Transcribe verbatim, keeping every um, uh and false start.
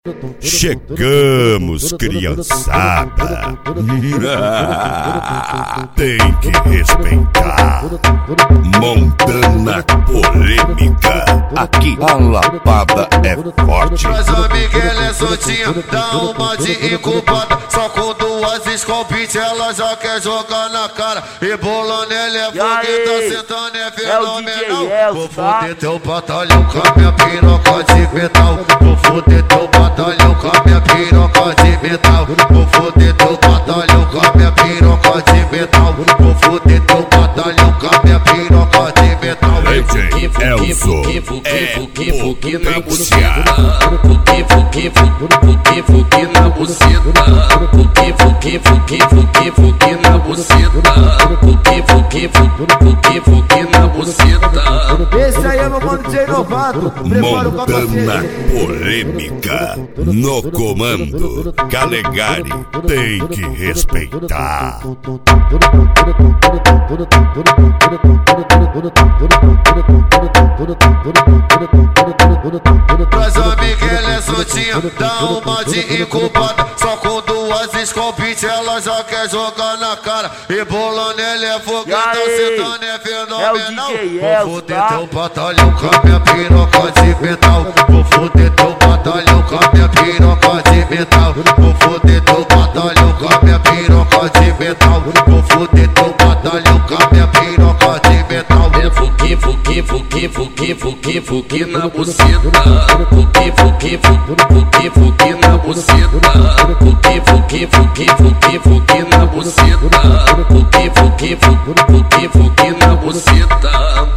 Chegamos, criançada. Tem que respeitar. Montana polêmica. Aqui a lapada é forte. Mas a Miguel é soltinha, dá uma de incubada. Só com duas escopite ela já quer jogar na cara. E bolando ele é fogueta, sentando é fenomenal. Vou foder teu batalhão com a minha piroca de metal. Vou foder teu batalhão com a minha piroca de metal. Vou foder teu batalhão com a minha piroca de metal. Vou foder teu batalhão com a minha piroca de metal. Elzo é fuki na buceta, fuki fuki fuki fuki na buceta, fuki fuki fuki fuki fuki na buceta, fuki fuki fuki fuki na buceta. Esse aí é meu mano D J Novato. Montana polêmica no comando. Calegari tem que respeitar. Mas a Miguel é soltinha, dá uma de incubada. Só com duas escopite ela já quer jogar na cara. E bolando ele é fogueta, sentando é fenomenal. Vou foder teu batalhão com a minha piroca de metal. Vou foder teu batalhão com a minha piroca de metal. Vou foder teu batalhão com a minha piroca de metal. Vou foder teu batalhão com a minha piroca de metal. É fuki fuki fuki fuki fuki fuki na buceta, fuki fuki fuki fuki na buceta, fuki fuki fuki fuki fuki na buceta, fuki fuki fuki fuki na buceta.